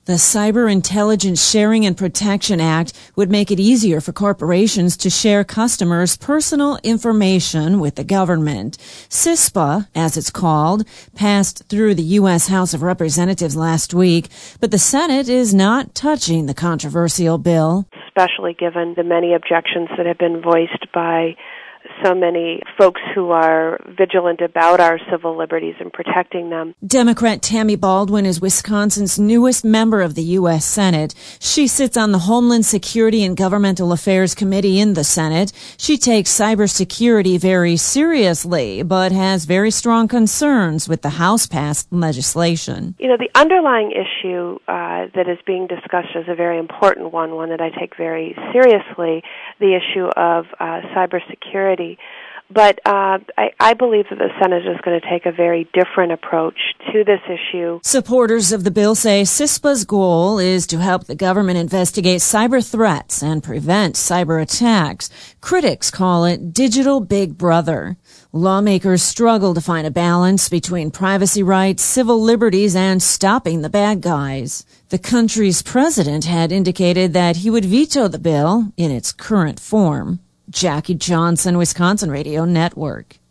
The Cyber Intelligence Sharing and Protection Act would make it easier for corporations to share customers' personal information with the government. CISPA, as it's called, passed through the U.S. House of Representatives last week, but the Senate is not touching the controversial bill. Especially given the many objections that have been voiced by so many folks who are vigilant about our civil liberties and protecting them. Democrat Tammy Baldwin is Wisconsin's newest member of the U.S. Senate. She sits on the Homeland Security and Governmental Affairs Committee in the Senate. She takes cybersecurity very seriously, but has very strong concerns with the House-passed legislation. You know, the underlying issue that is being discussed is a very important one that I take very seriously, the issue of cybersecurity. But I believe that the Senate is going to take a very different approach to this issue. Supporters of the bill say CISPA's goal is to help the government investigate cyber threats and prevent cyber attacks. Critics call it digital Big Brother. Lawmakers struggle to find a balance between privacy rights, civil liberties, and stopping the bad guys. The country's president had indicated that he would veto the bill in its current form. Jackie Johnson, Wisconsin Radio Network.